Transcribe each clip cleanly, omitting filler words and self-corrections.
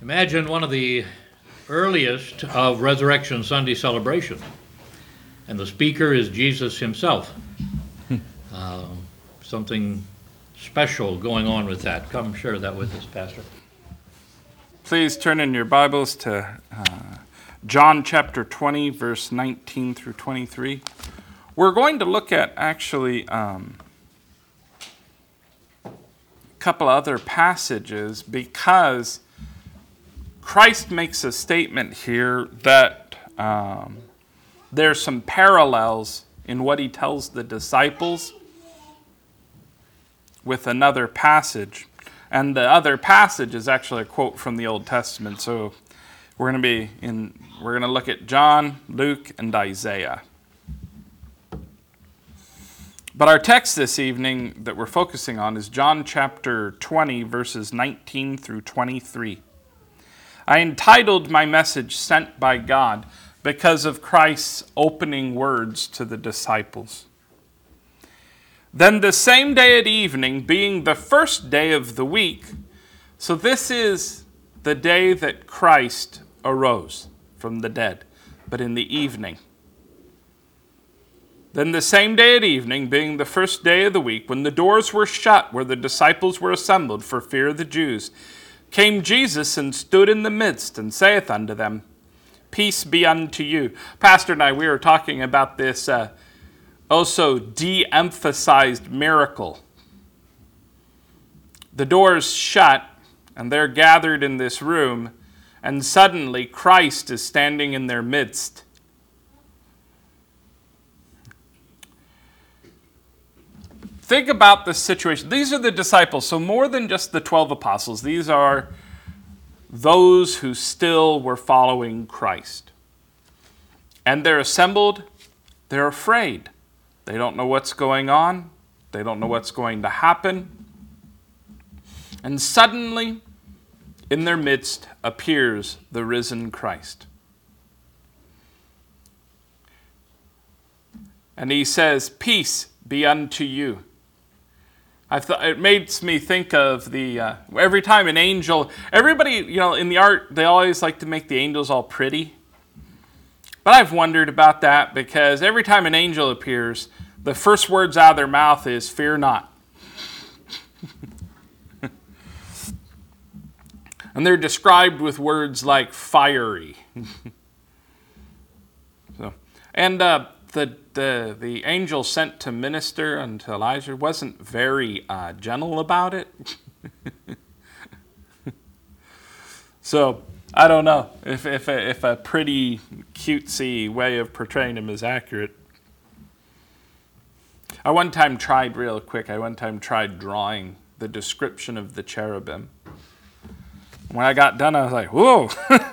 Imagine one of the earliest of Resurrection Sunday celebrations, and the speaker is Jesus himself. Something special going on with that. Come share that with us, Pastor. Please turn in your Bibles to John chapter 20, verse 19 through 23. We're going to look at actually a couple other passages because Christ makes a statement here that there's some parallels in what he tells the disciples with another passage. And the other passage is actually a quote from the Old Testament. So we're going to look at John, Luke, and Isaiah. But our text this evening that we're focusing on is John chapter 20, verses 19 through 23. I entitled my message Sent by God because of Christ's opening words to the disciples. Then the same day at evening, being the first day of the week, so this is the day that Christ arose from the dead, but in the evening. Then the same day at evening, being the first day of the week, when the doors were shut where the disciples were assembled for fear of the Jews, came Jesus and stood in the midst and saith unto them, Peace be unto you. Pastor and I, we were talking about this also de-emphasized miracle. The doors shut, and they're gathered in this room, and suddenly Christ is standing in their midst. Think about the situation. These are the disciples, so more than just the 12 apostles. These are those who still were following Christ. And they're assembled, they're afraid. They don't know what's going on. They don't know what's going to happen. And suddenly, in their midst appears the risen Christ. And he says, Peace be unto you. It makes me think of the, every time an angel, everybody, in the art, they always like to make the angels all pretty. But I've wondered about that because every time an angel appears, the first words out of their mouth is, fear not. And they're described with words like fiery. And the angel sent to minister unto Elijah wasn't very gentle about it. So I don't know if a pretty cutesy way of portraying him is accurate. I one time tried drawing the description of the cherubim. When I got done, I was like, whoa.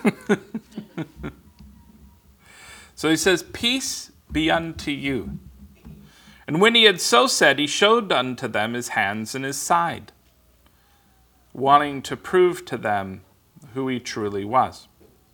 So he says, Peace be unto you. And when he had so said, he showed unto them his hands and his side, wanting to prove to them who he truly was.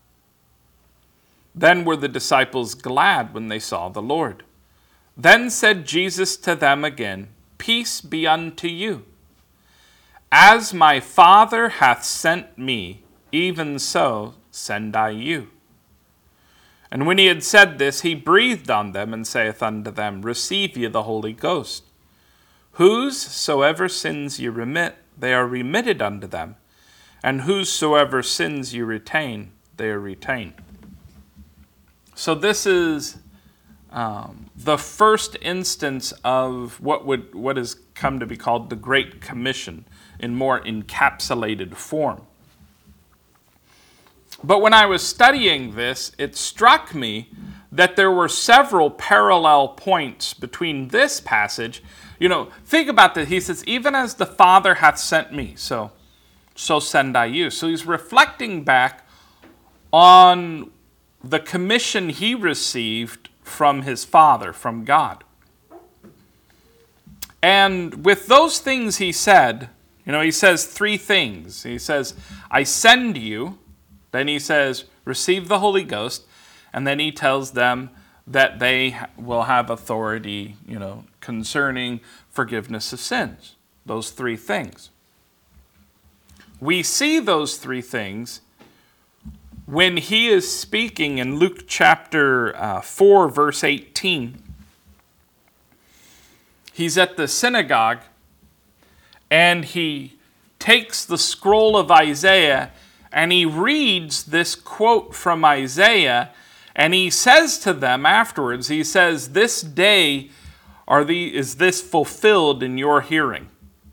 Then were the disciples glad when they saw the Lord. Then said Jesus to them again, Peace be unto you. As my Father hath sent me, even so send I you. And when he had said this, he breathed on them, and saith unto them, Receive ye the Holy Ghost. Whosoever sins ye remit, they are remitted unto them. And whosoever sins ye retain, they are retained. So this is the first instance of what has come to be called the Great Commission in more encapsulated form. But when I was studying this, it struck me that there were several parallel points between this passage. Think about that. He says, even as the Father hath sent me, so send I you. So he's reflecting back on the commission he received from his Father, from God. And with those things he said, he says three things. He says, I send you. Then he says, receive the Holy Ghost. And then he tells them that they will have authority, concerning forgiveness of sins. Those three things. We see those three things when he is speaking in Luke chapter 4, verse 18, he's at the synagogue, and he takes the scroll of Isaiah, and he reads this quote from Isaiah, and he says to them afterwards, he says, "This day is this fulfilled in your hearing."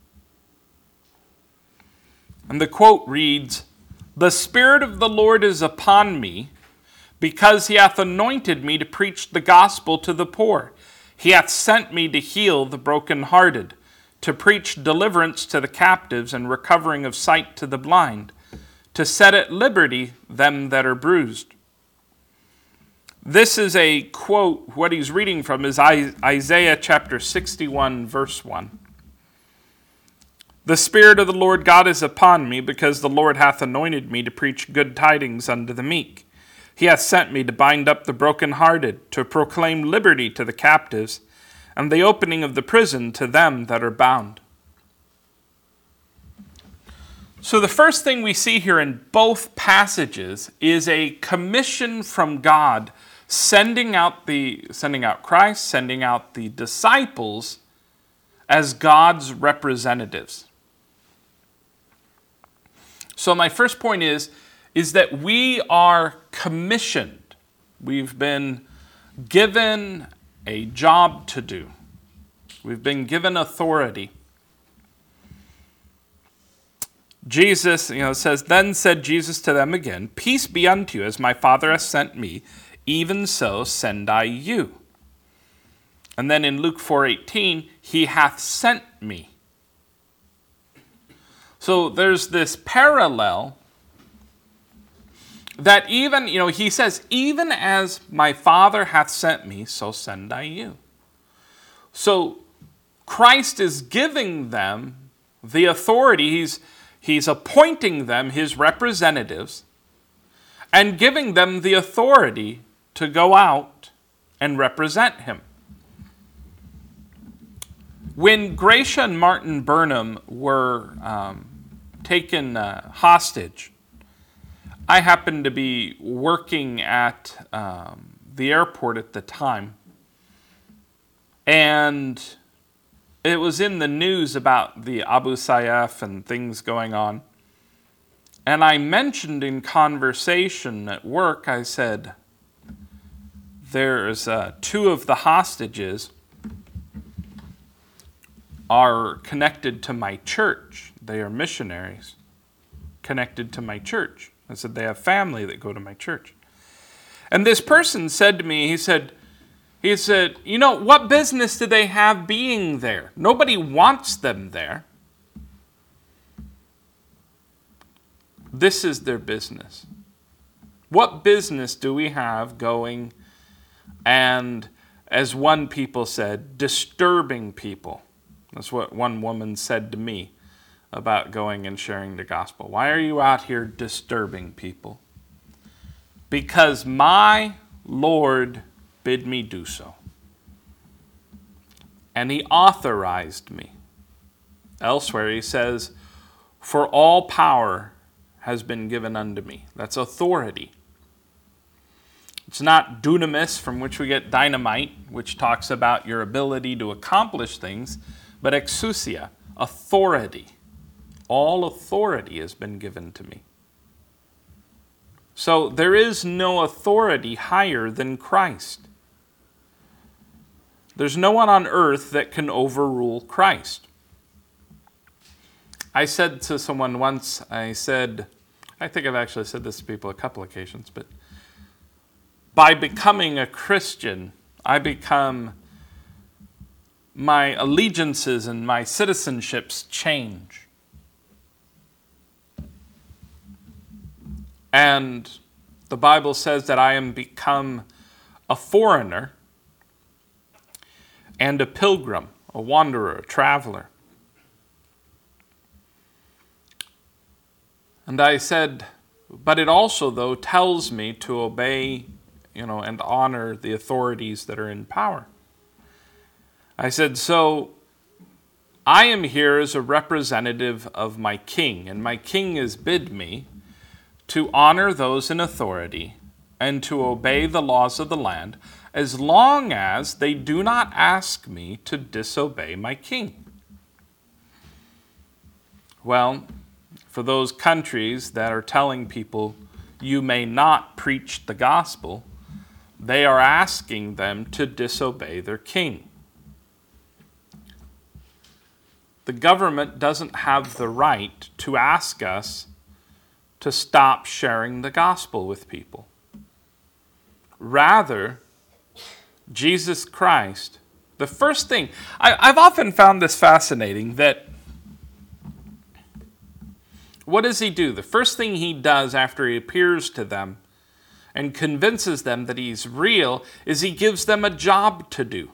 And the quote reads, "The Spirit of the Lord is upon me, because he hath anointed me to preach the gospel to the poor. He hath sent me to heal the brokenhearted, to preach deliverance to the captives and recovering of sight to the blind, to set at liberty them that are bruised." This is a quote. What he's reading from is Isaiah chapter 61, verse 1. "The Spirit of the Lord God is upon me, because the Lord hath anointed me to preach good tidings unto the meek. He hath sent me to bind up the brokenhearted, to proclaim liberty to the captives, and the opening of the prison to them that are bound." So the first thing we see here in both passages is a commission from God, sending out Christ, sending out the disciples as God's representatives. So my first point is that we are commissioned. We've been given a job to do. We've been given authority. Jesus, says, "Then said Jesus to them again, Peace be unto you, as my Father hath sent me, even so send I you." And then in Luke 4:18, "He hath sent me." So there's this parallel that even, he says, "Even as my Father hath sent me, so send I you." So Christ is giving them the authority. He's appointing them his representatives and giving them the authority to go out and represent him. When Gracia and Martin Burnham were taken hostage, I happened to be working at the airport at the time, and it was in the news about the Abu Sayyaf and things going on. And I mentioned in conversation at work, I said, there's two of the hostages are connected to my church. They are missionaries connected to my church. I said, they have family that go to my church. And this person said to me, he said, what business do they have being there? Nobody wants them there. This is their business. What business do we have going and, as one people said, disturbing people? That's what one woman said to me about going and sharing the gospel. Why are you out here disturbing people? Because my Lord bid me do so. And he authorized me. Elsewhere he says, "For all power has been given unto me." That's authority. It's not dunamis, from which we get dynamite, which talks about your ability to accomplish things, but exousia, authority. All authority has been given to me. So there is no authority higher than Christ. There's no one on earth that can overrule Christ. I said to someone once, I think I've actually said this to people a couple occasions, but by becoming a Christian, my allegiances and my citizenships change. And the Bible says that I am become a foreigner and a pilgrim, a wanderer, a traveler. And I said, but it also, though, tells me to obey, and honor the authorities that are in power. I said, so I am here as a representative of my king, and my king has bid me to honor those in authority and to obey the laws of the land, as long as they do not ask me to disobey my king. Well, for those countries that are telling people you may not preach the gospel, they are asking them to disobey their king. The government doesn't have the right to ask us to stop sharing the gospel with people. Rather, Jesus Christ, the first thing, I've often found this fascinating, that what does he do? The first thing he does after he appears to them and convinces them that he's real is he gives them a job to do.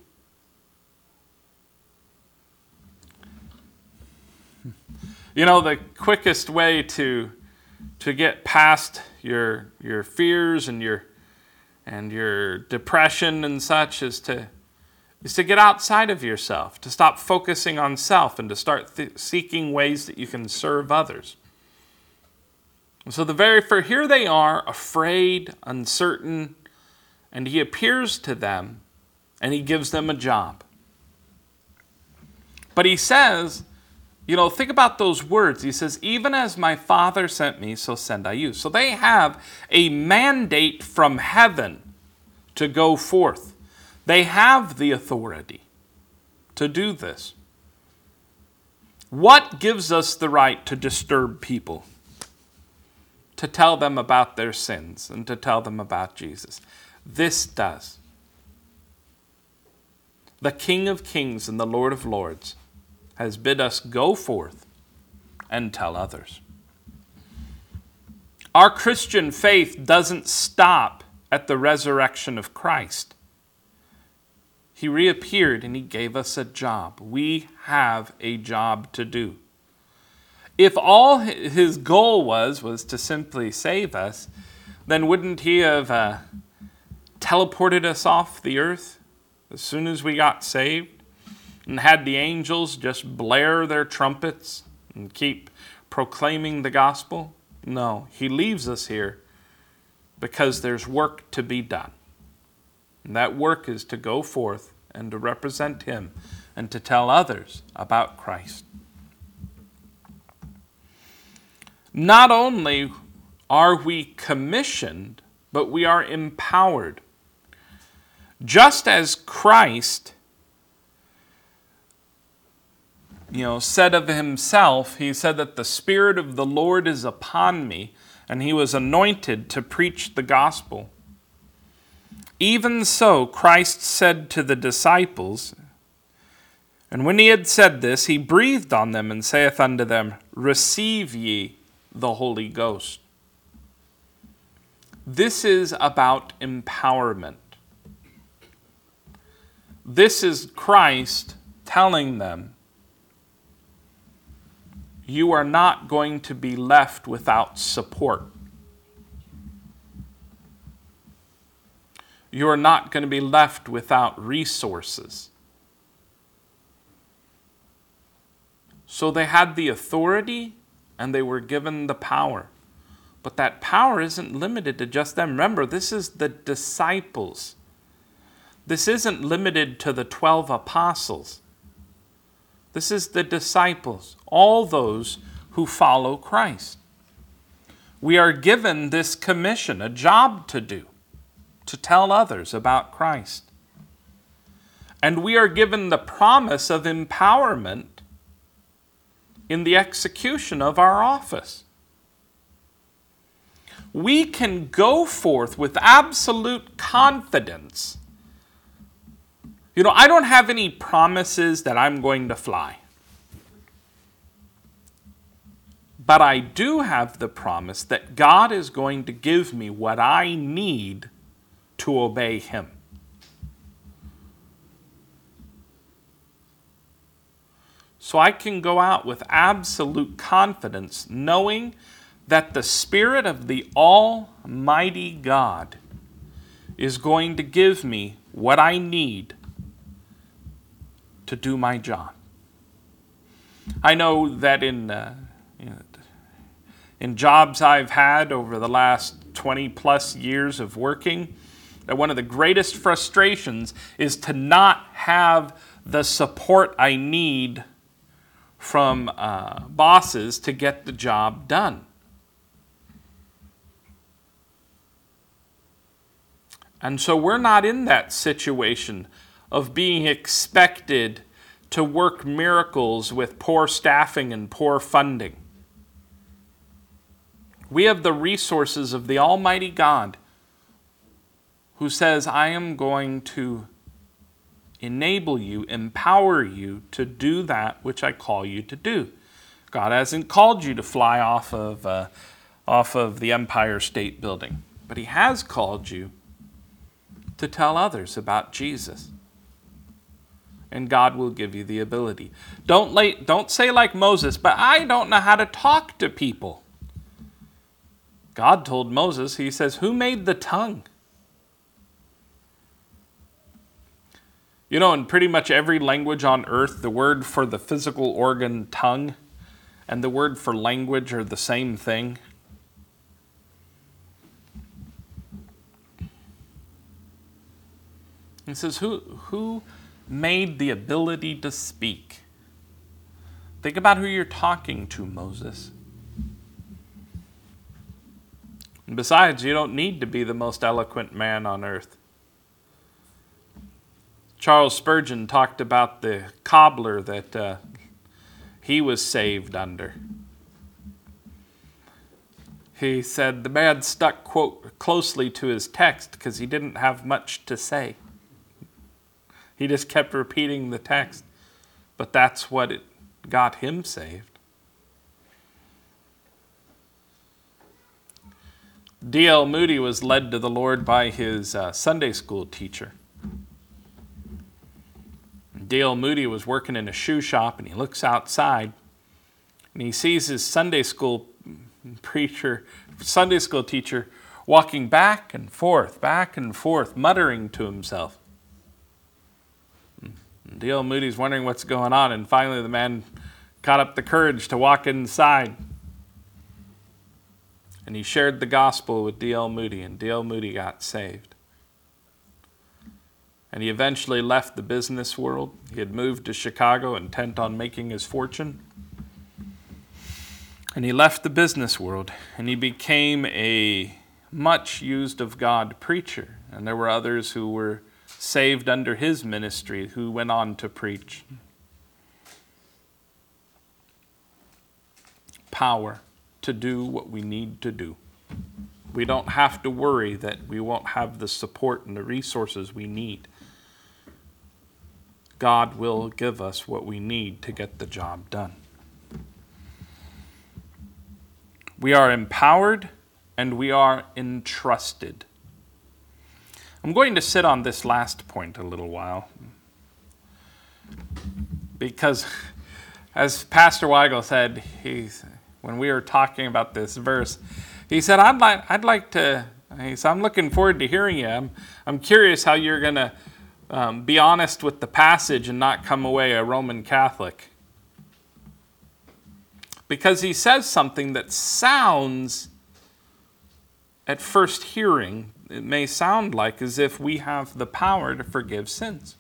You know, the quickest way to get past your fears and your depression and such is to get outside of yourself, to stop focusing on self and to start seeking ways that you can serve others. And so here they are, afraid, uncertain, and he appears to them and he gives them a job. But he says, think about those words. He says, even as my Father sent me, so send I you. So they have a mandate from heaven to go forth. They have the authority to do this. What gives us the right to disturb people? To tell them about their sins and to tell them about Jesus. This does. The King of Kings and the Lord of Lords has bid us go forth and tell others. Our Christian faith doesn't stop at the resurrection of Christ. He reappeared and he gave us a job. We have a job to do. If all his goal was to simply save us, then wouldn't he have teleported us off the earth as soon as we got saved and had the angels just blare their trumpets and keep proclaiming the gospel? No, he leaves us here because there's work to be done. And that work is to go forth and to represent him and to tell others about Christ. Not only are we commissioned, but we are empowered. Just as Christ, said of himself, he said that the Spirit of the Lord is upon me, and he was anointed to preach the gospel. Even so, Christ said to the disciples, and when he had said this, he breathed on them and saith unto them, receive ye the Holy Ghost. This is about empowerment. This is Christ telling them, you are not going to be left without support. You are not going to be left without resources. So they had the authority and they were given the power. But that power isn't limited to just them. Remember, this is the disciples. This isn't limited to the 12 apostles. This is the disciples, all those who follow Christ. We are given this commission, a job to do, to tell others about Christ. And we are given the promise of empowerment in the execution of our office. We can go forth with absolute confidence. I don't have any promises that I'm going to fly. But I do have the promise that God is going to give me what I need to obey him. So I can go out with absolute confidence, knowing that the Spirit of the Almighty God is going to give me what I need to do my job. I know that in jobs I've had over the last 20 plus years of working, that one of the greatest frustrations is to not have the support I need from bosses to get the job done. And so we're not in that situation of being expected to work miracles with poor staffing and poor funding. We have the resources of the Almighty God, who says, I am going to enable you, empower you to do that which I call you to do. God hasn't called you to fly off of the Empire State Building, but He has called you to tell others about Jesus. And God will give you the ability. Don't say like Moses, but I don't know how to talk to people. God told Moses, He says, who made the tongue? You know, in pretty much every language on earth, the word for the physical organ tongue and the word for language are the same thing. He says, who made the ability to speak? Think about who you're talking to, Moses. And besides, you don't need to be the most eloquent man on earth. Charles Spurgeon talked about the cobbler that he was saved under. He said the man stuck, quote, closely to his text because he didn't have much to say. He just kept repeating the text. But that's what it got him saved. D.L. Moody was led to the Lord by his Sunday school teacher. D.L. Moody was working in a shoe shop, and he looks outside, and he sees his Sunday school teacher walking back and forth, muttering to himself. D.L. Moody's wondering what's going on, and finally the man got up the courage to walk inside. And he shared the gospel with D.L. Moody, and D.L. Moody got saved. And he eventually left the business world. He had moved to Chicago intent on making his fortune. And he left the business world, and he became a much used of God preacher. And there were others who were saved under his ministry who went on to preach. Power to do what we need to do. We don't have to worry that we won't have the support and the resources we need. God will give us what we need to get the job done. We are empowered and we are entrusted. I'm going to sit on this last point a little while because, as Pastor Weigel said, when we were talking about this verse, he said, I'm looking forward to hearing you. I'm curious how you're going to be honest with the passage and not come away a Roman Catholic. Because he says something that sounds, at first hearing, it may sound like as if we have the power to forgive sins.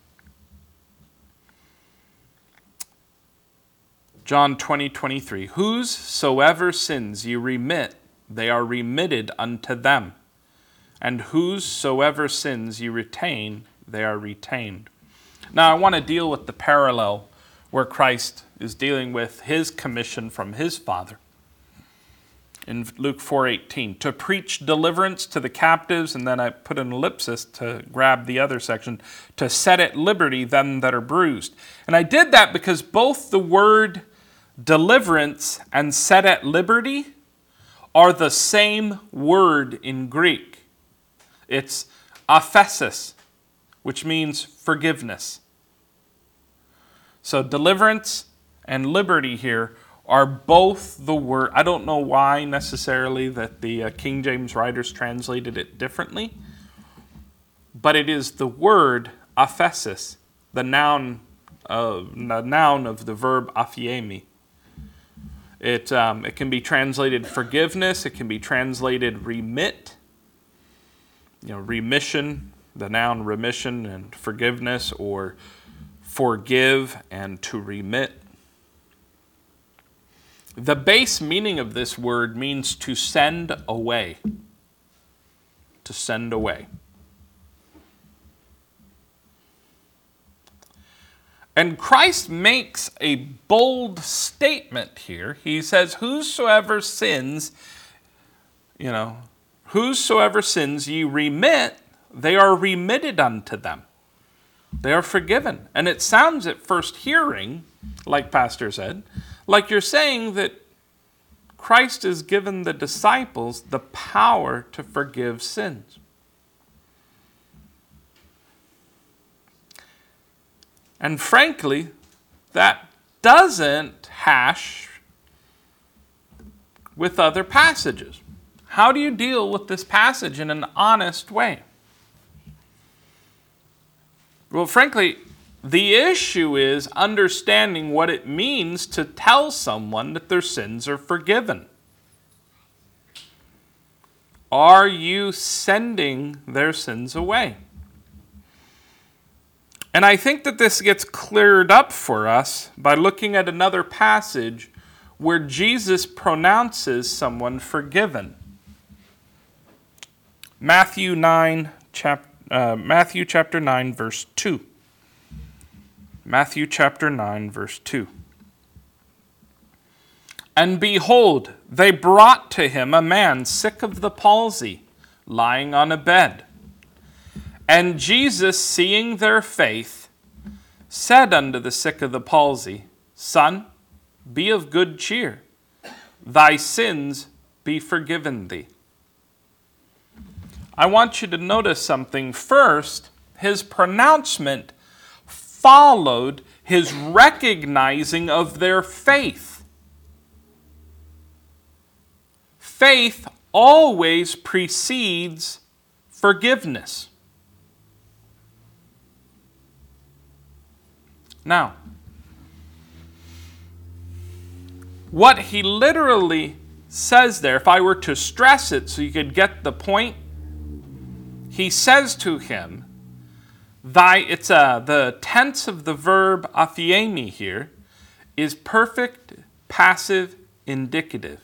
John 20:23, whosoever sins you remit, they are remitted unto them. And whosoever sins you retain, they are retained. Now I want to deal with the parallel where Christ is dealing with his commission from his Father. In Luke 4:18, to preach deliverance to the captives, and then I put an ellipsis to grab the other section, to set at liberty them that are bruised. And I did that because both the word deliverance and set at liberty are the same word in Greek. It's aphesis, which means forgiveness. So deliverance and liberty here are both the word. I don't know why necessarily that the King James writers translated it differently, but it is the word aphesis, the noun of the verb aphiemi. It can be translated forgiveness. It can be translated remit. Remission, the noun remission and forgiveness, or forgive and to remit. The base meaning of this word means to send away. To send away. And Christ makes a bold statement here. He says, whosoever sins ye remit, they are remitted unto them. They are forgiven. And it sounds at first hearing, like Pastor said, like you're saying that Christ has given the disciples the power to forgive sins. And frankly, that doesn't hash with other passages. How do you deal with this passage in an honest way? Well, frankly, the issue is understanding what it means to tell someone that their sins are forgiven. Are you sending their sins away? And I think that this gets cleared up for us by looking at another passage where Jesus pronounces someone forgiven. Matthew chapter 9, verse 2. Matthew chapter 9, verse 2. And behold, they brought to him a man sick of the palsy, lying on a bed. And Jesus, seeing their faith, said unto the sick of the palsy, Son, be of good cheer. Thy sins be forgiven thee. I want you to notice something. First, his pronouncement followed his recognizing of their faith. Faith always precedes forgiveness. Now, what he literally says there, if I were to stress it so you could get the point, he says to him, the tense of the verb aphiemi here is perfect passive indicative.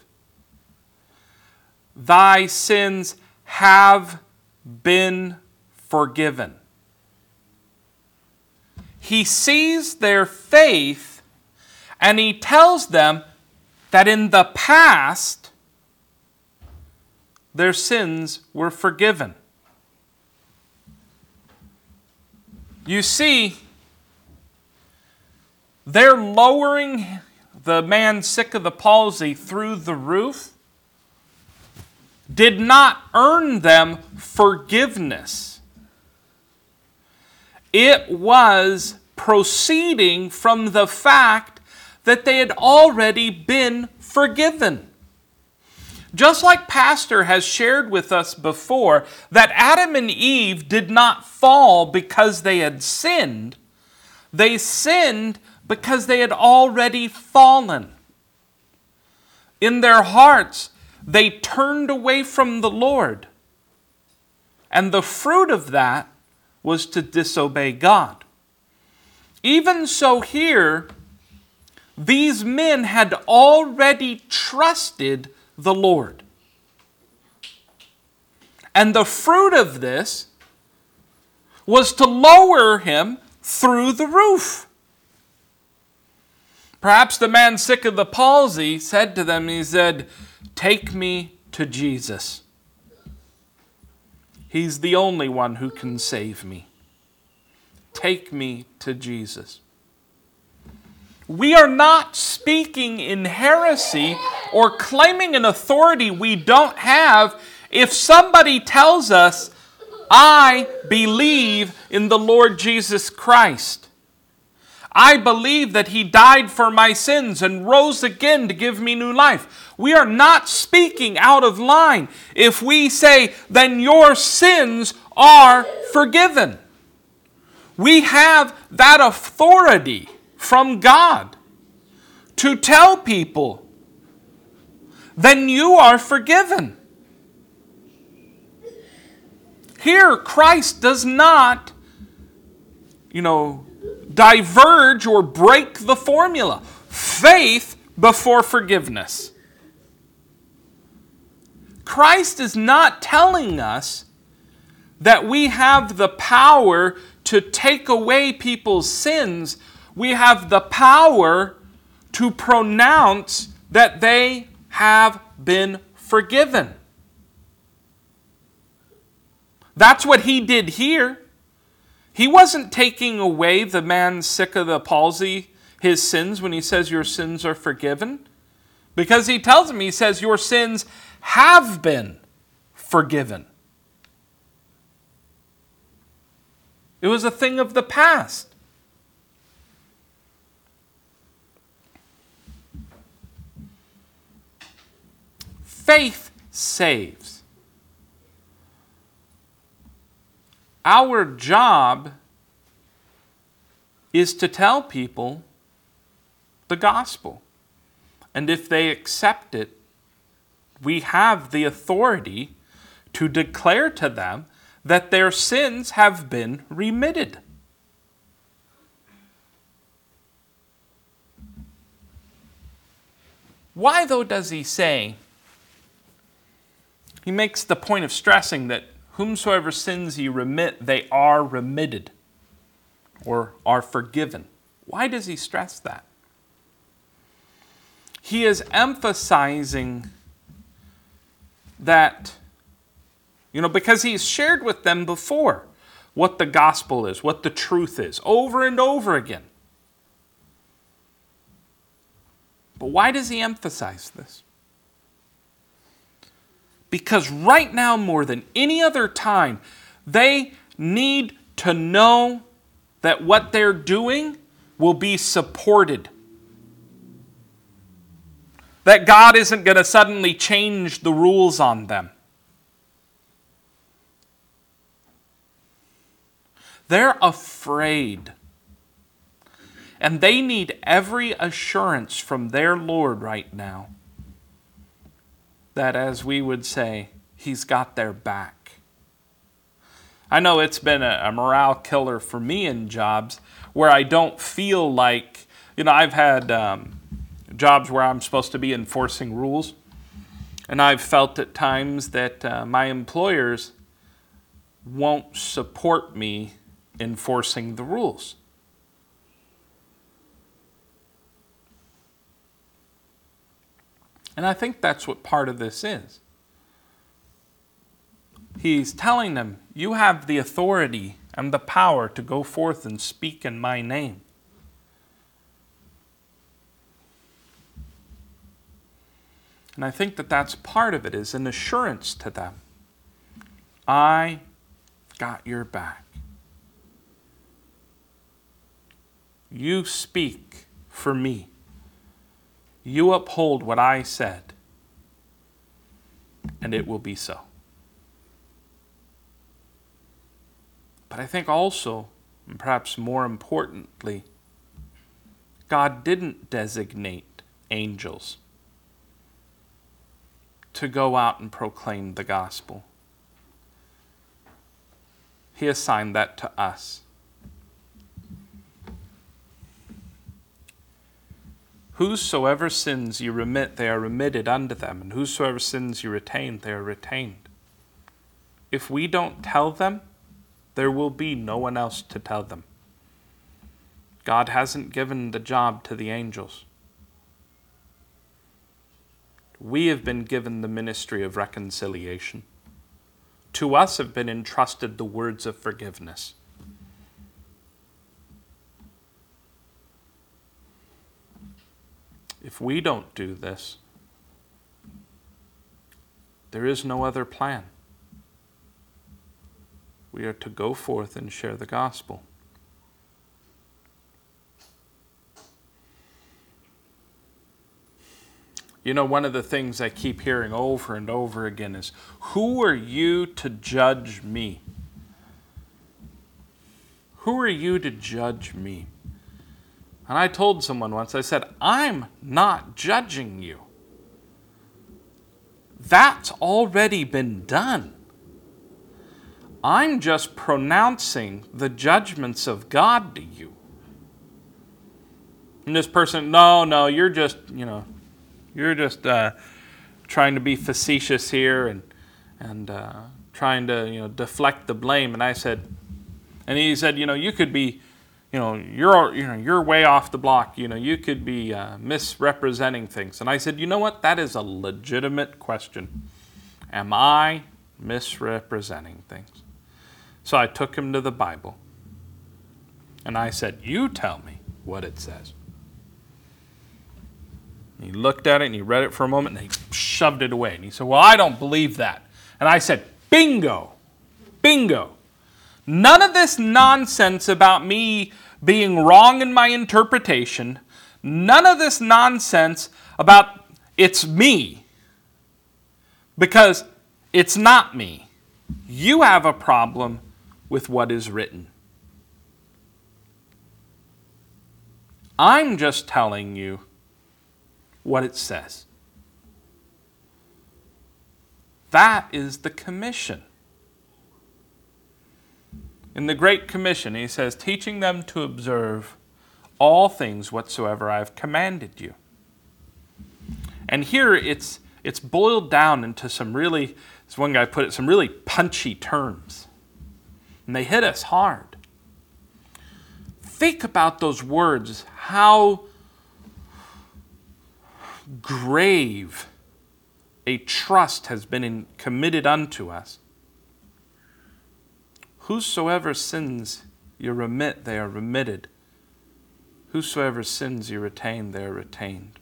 Thy sins have been forgiven. He sees their faith and he tells them that in the past their sins were forgiven. You see, they're lowering the man sick of the palsy through the roof did not earn them forgiveness. It was proceeding from the fact that they had already been forgiven. Just like Pastor has shared with us before, that Adam and Eve did not fall because they had sinned. They sinned because they had already fallen. In their hearts, they turned away from the Lord. And the fruit of that was to disobey God. Even so here, these men had already trusted the Lord. And the fruit of this was to lower him through the roof. Perhaps the man sick of the palsy said to them, he said, "Take me to Jesus. He's the only one who can save me. Take me to Jesus." We are not speaking in heresy or claiming an authority we don't have if somebody tells us, "I believe in the Lord Jesus Christ. I believe that He died for my sins and rose again to give me new life." We are not speaking out of line if we say, "Then your sins are forgiven." We have that authority from God to tell people then you are forgiven. Here, Christ does not, diverge or break the formula. Faith before forgiveness. Christ is not telling us that we have the power to take away people's sins. We have the power to pronounce that they have been forgiven. That's what he did here. He wasn't taking away the man sick of the palsy, his sins, when he says your sins are forgiven. Because he tells him, he says, your sins have been forgiven. It was a thing of the past. Faith saves. Our job is to tell people the gospel. And if they accept it, we have the authority to declare to them that their sins have been remitted. Why, though, does he say? He makes the point of stressing that whomsoever sins ye remit, they are remitted or are forgiven. Why does he stress that? He is emphasizing that, because he's shared with them before what the gospel is, what the truth is, over and over again. But why does he emphasize this? Because right now, more than any other time, they need to know that what they're doing will be supported. That God isn't going to suddenly change the rules on them. They're afraid. And they need every assurance from their Lord right now that, as we would say, He's got their back. I know it's been a morale killer for me in jobs where I don't feel like, I've had jobs where I'm supposed to be enforcing rules, and I've felt at times that my employers won't support me enforcing the rules. And I think that's what part of this is. He's telling them, you have the authority and the power to go forth and speak in my name. And I think that that's part of it, is an assurance to them. I got your back. You speak for me. You uphold what I said, and it will be so. But I think also, and perhaps more importantly, God didn't designate angels to go out and proclaim the gospel. He assigned that to us. Whosoever sins you remit, they are remitted unto them, and whosoever sins you retain, they are retained. If we don't tell them, there will be no one else to tell them. God hasn't given the job to the angels. We have been given the ministry of reconciliation. To us have been entrusted the words of forgiveness. If we don't do this, there is no other plan. We are to go forth and share the gospel. One of the things I keep hearing over and over again is, who are you to judge me? Who are you to judge me? And I told someone once, I said, I'm not judging you. That's already been done. I'm just pronouncing the judgments of God to you. And this person, no, you're just trying to be facetious here and trying to deflect the blame. And he said, you could be, you're way off the block. You could be misrepresenting things. And I said, you know what? That is a legitimate question. Am I misrepresenting things? So I took him to the Bible. And I said, you tell me what it says. And he looked at it and he read it for a moment and he shoved it away. And he said, well, I don't believe that. And I said, bingo. None of this nonsense about me being wrong in my interpretation. None of this nonsense about it's me. Because it's not me. You have a problem with what is written. I'm just telling you what it says. That is the commission. In the Great Commission, he says, teaching them to observe all things whatsoever I have commanded you. And here it's boiled down into some really, as one guy put it, some really punchy terms. And they hit us hard. Think about those words, how grave a trust has been committed unto us. Whosoever sins you remit, they are remitted. Whosoever sins you retain, they are retained.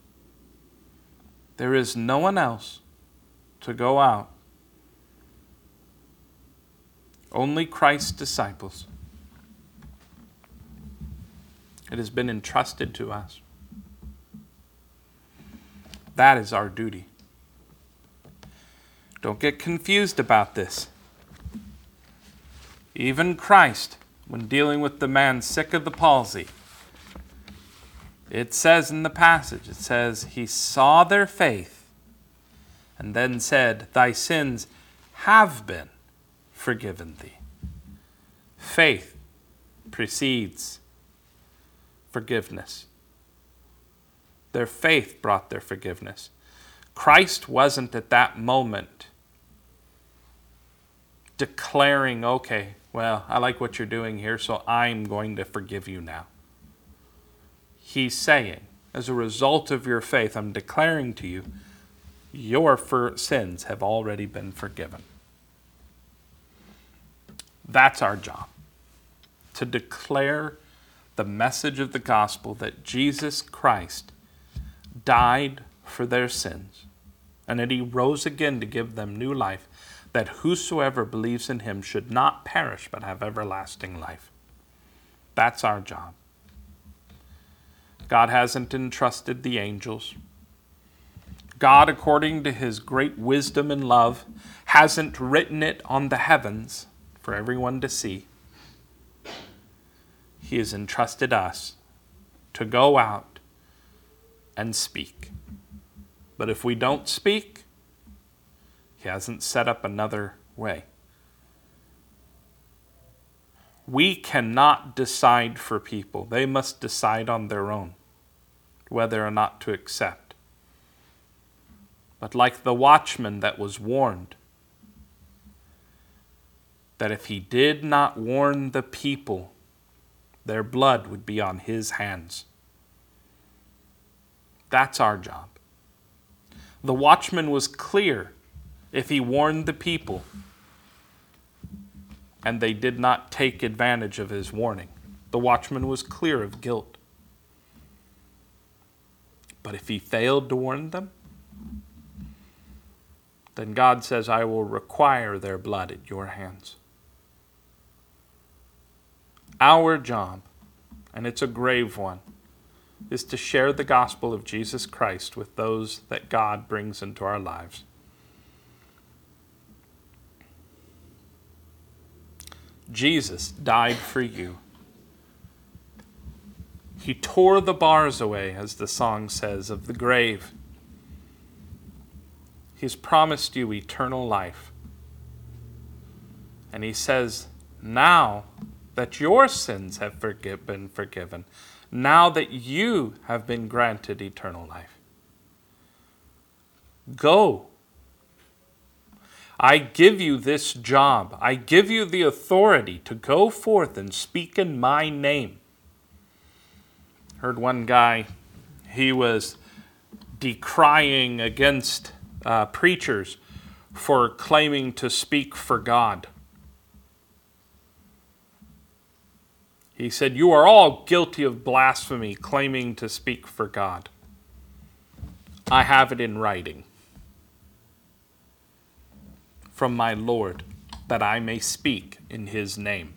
There is no one else to go out. Only Christ's disciples. It has been entrusted to us. That is our duty. Don't get confused about this. Even Christ, when dealing with the man sick of the palsy, it says in the passage, it says, he saw their faith and then said, thy sins have been forgiven thee. Faith precedes forgiveness. Their faith brought their forgiveness. Christ wasn't at that moment declaring, okay, well, I like what you're doing here, so I'm going to forgive you now. He's saying, as a result of your faith, I'm declaring to you, your sins have already been forgiven. That's our job, to declare the message of the gospel that Jesus Christ died for their sins, and that he rose again to give them new life, that whosoever believes in him should not perish but have everlasting life. That's our job. God hasn't entrusted the angels. God, according to his great wisdom and love, hasn't written it on the heavens for everyone to see. He has entrusted us to go out and speak. But if we don't speak, he hasn't set up another way. We cannot decide for people. They must decide on their own whether or not to accept. But like the watchman that was warned, that if he did not warn the people, their blood would be on his hands. That's our job. The watchman was clear if he warned the people and they did not take advantage of his warning. The watchman was clear of guilt. But if he failed to warn them, then God says, I will require their blood at your hands. Our job, and it's a grave one, is to share the gospel of Jesus Christ with those that God brings into our lives. Jesus died for you. He tore the bars away, as the song says, of the grave. He's promised you eternal life. And he says, now that your sins have been forgiven, now that you have been granted eternal life, go. I give you this job. I give you the authority to go forth and speak in my name. Heard one guy, he was decrying against preachers for claiming to speak for God. He said, you are all guilty of blasphemy, claiming to speak for God. I have it in writing from my Lord, that I may speak in his name.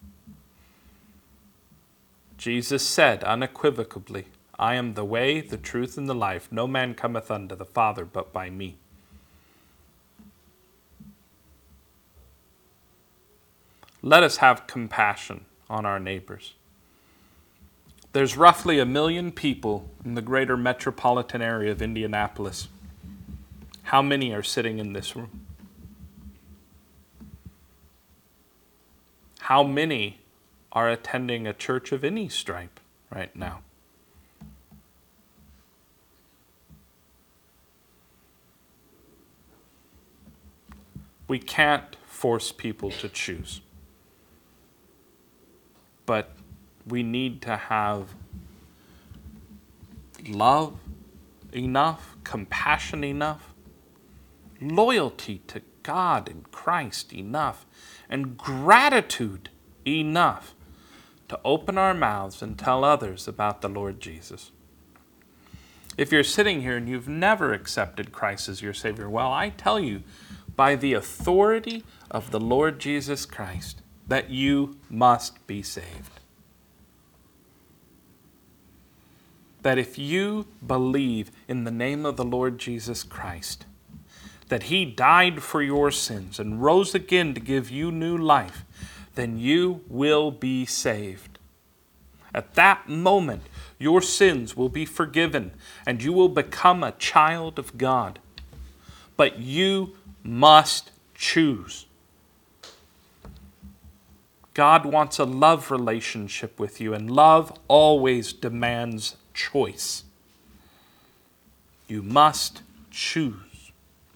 Jesus said unequivocally, I am the way, the truth, and the life. No man cometh unto the Father but by me. Let us have compassion on our neighbors. There's roughly 1 million people in the greater metropolitan area of Indianapolis. How many are sitting in this room? How many are attending a church of any stripe right now? We can't force people to choose. But we need to have love enough, compassion enough, loyalty to God and Christ enough, and gratitude enough to open our mouths and tell others about the Lord Jesus. If you're sitting here and you've never accepted Christ as your Savior, well, I tell you, by the authority of the Lord Jesus Christ, that you must be saved. That if you believe in the name of the Lord Jesus Christ, that he died for your sins and rose again to give you new life, then you will be saved. At that moment, your sins will be forgiven and you will become a child of God. But you must choose. God wants a love relationship with you, and love always demands choice. You must choose.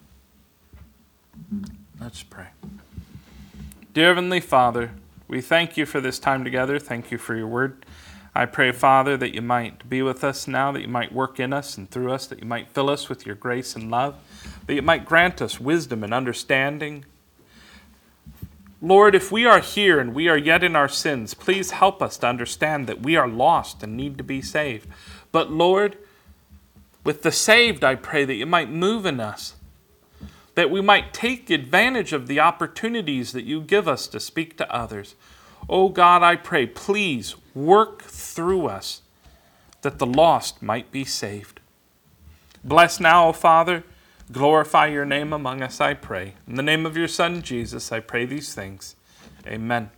Let's pray. Dear Heavenly Father, we thank you for this time together. Thank you for your word. I pray, Father, that you might be with us now, that you might work in us and through us, that you might fill us with your grace and love, that you might grant us wisdom and understanding. Lord, if we are here and we are yet in our sins, please help us to understand that we are lost and need to be saved. But Lord, with the saved, I pray that you might move in us, that we might take advantage of the opportunities that you give us to speak to others. Oh God, I pray, please work through us that the lost might be saved. Bless now, O Father. Glorify your name among us, I pray. In the name of your Son, Jesus, I pray these things. Amen.